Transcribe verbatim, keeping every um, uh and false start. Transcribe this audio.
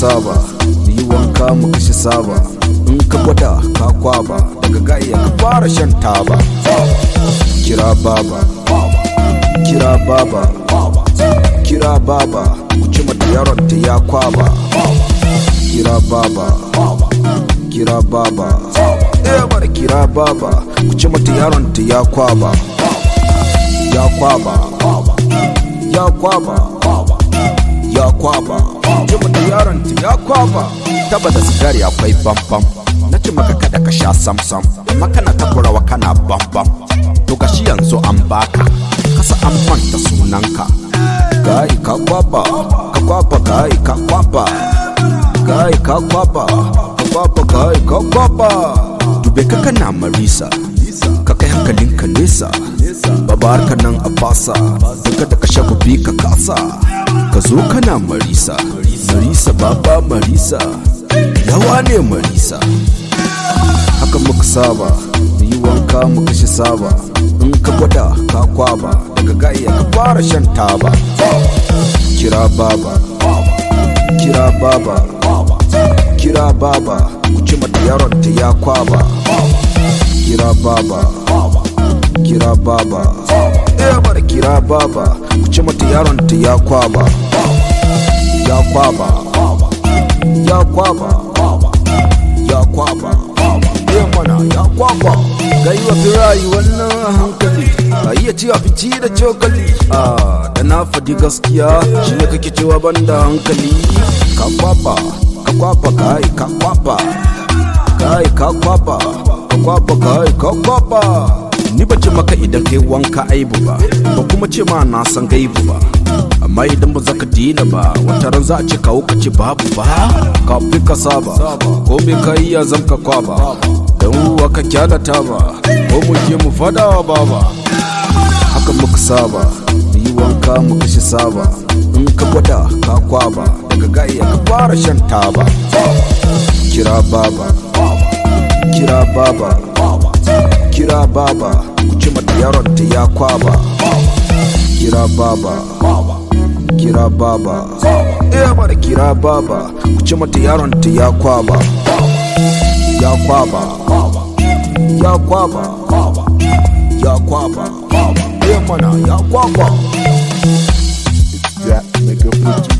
saba ni wanka mu kashe saba in ka gwada ka kwaba daga gaya ka fara shan taba kira baba kira baba kira baba ku ci mata yaron ta ya kwaba kira baba kira baba eh bar kira baba ku ci mata yaron ta ya kwaba ya kwaba ya kwaba ya kwaba ci mata yaron ta ya kwaba taba da sigari akwai bambam na ci maka kada ka sha samsam amma kana takurawa kana bambam to gashi yanzu an baka kasa an manta sunanka gai ka kwaba ka kwaba gai ka kwaba gai ka kwaba ka kwaba gai ka kwaba dube ka kana marisa ka kai hankalinka nesa babar ka nan a fasa duka da ka shafa bi ka kasa ka zo kana marisa marisa baba marisa yawa ne marisa haka muka saba mu yi wanka mu kashe saba in ka gwada ka kwaba daga gaya ka fara shan taba kira baba kira baba kira baba ku ci mata yaron ta ya kwaba kira baba kira baba eh bar kira baba ku ci mata yaron ta ya kwaba ya kwaba ya kwaba ya kwaba eh mana ya kwaba gaiwa birayi wannan hankali a iya ci abinci da cokali ah da na faɗi gaskiya shi ne kake cewa banda hankali ka kwaba ka kwaba kai ka kwaba kai ka kwaba ka kwaba kai ka kwaba ni bace maka idan kai wanka aibu ba ba kuma ce ma na san gaibu ba amma idan ba zaka dina ba wata ran za a ce kawo ka ce babu ba ka fi ka saba ko me kai ya zamka kwaba dan ruwa ka kyalata ba ko mu je mu fada wa baba haka muka saba mu yi wanka mu kashe saba in ka gwada ka kwaba daga gaya ka fara shan taba kira baba kira baba kira baba ku ci mata yaron ta ya kwaba kira baba kira baba eh bar kira baba ku ci mata yaron ta ya kwaba ya kwaba ya kwaba ya kwaba eh mana ya kwaba It's that nigga